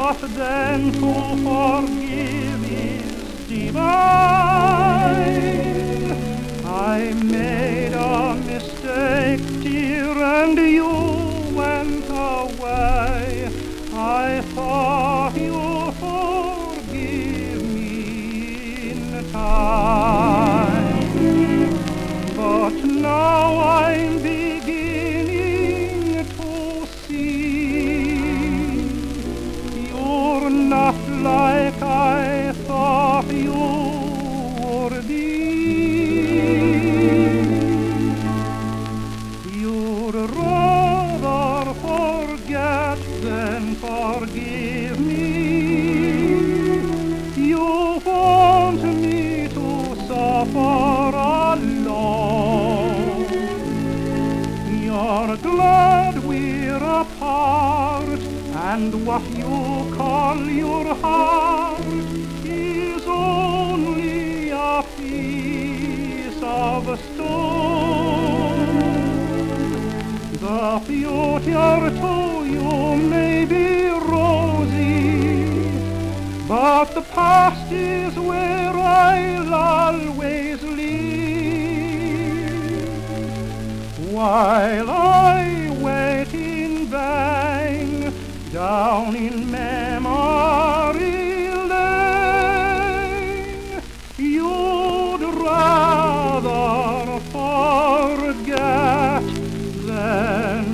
but then to forgive is divine. I made a mistake, dear, and you went away. I thought you'd forgive me in time, but now I'm beginning to see you're not like I thought you would be. You'd rather forget than forgive me. You want me to suffer alone. You're glad we're apart, and what you call your heart is only a piece of stone. The future to you may be rosy, but the past is where I'll always live. While I wait in vain down in memory lane, you'd rather forget than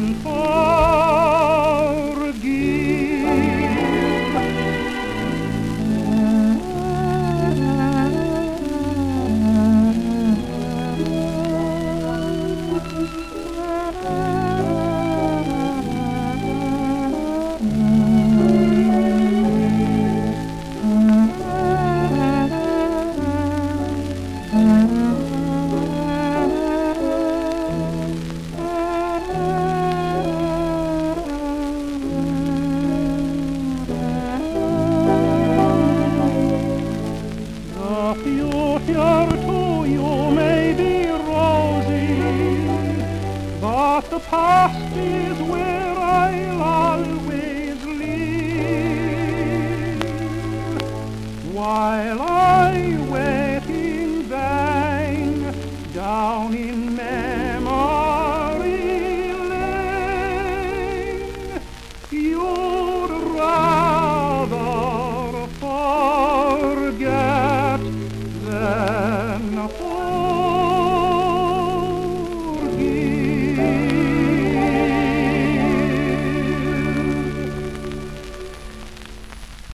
the future to you may be rosy, but the past is where I'll always live. While I wait in vain down in memory lane, you'd rather forget than